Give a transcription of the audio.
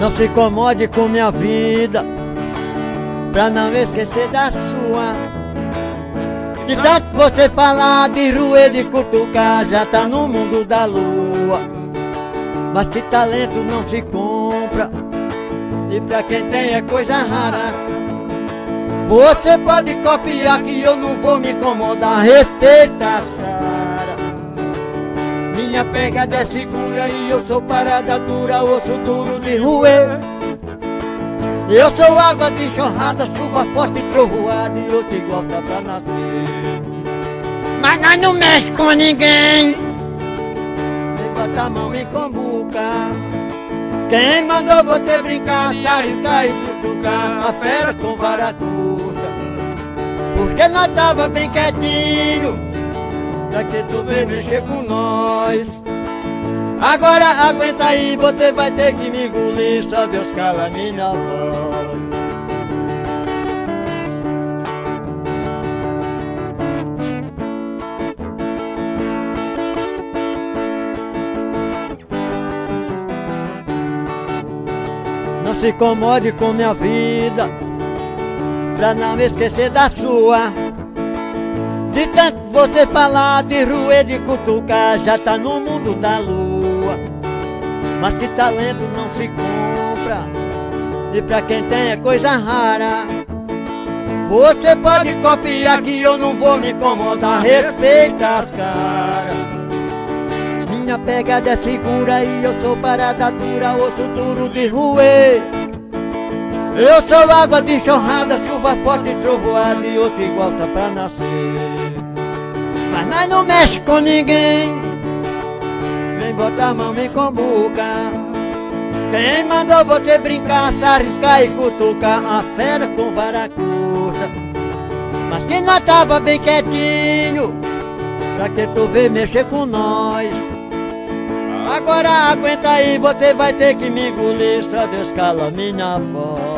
Não se incomode com minha vida, pra não esquecer da sua. De tanto você falar de roer, de cutucar, já tá no mundo da lua. Mas que talento não se compra, e pra quem tem é coisa rara. Você pode copiar que eu não vou me incomodar, respeita a cara. Minha pegada é segura e eu sou parada dura, osso duro de roer. Eu sou água de enxurrada, chuva forte e trovoada, e eu te gosto pra nascer. Mas nós não mexe com ninguém, nem bota a mão em combuca. Quem mandou você brincar, se arriscar e cutucar a fera com vara curta? Porque nós tava bem quietinho, pra que tu veio mexer com nós. Agora aguenta aí, você vai ter que me engolir, só Deus cala minha voz. Não se incomode com minha vida, pra não esquecer da sua. De tanto você falar de roer, de cutucar, já tá no mundo da lua. Mas que talento não se compra, e pra quem tem é coisa rara. Você pode copiar que eu não vou me incomodar, respeita as caras. Minha pegada é segura e eu sou parada dura, osso duro de roer. Eu sou água de enxurrada, chuva forte e trovoada, e outro igual tá pra nascer. Mas nós não mexe com ninguém, vem botar a mão em combuca. Quem mandou você brincar, se arriscar e cutucar a fera com vara curta? Mas que nós tava bem quietinho, pra que tu veio mexer com nós. Agora aguenta aí, você vai ter que me engolir, só Deus cala minha voz.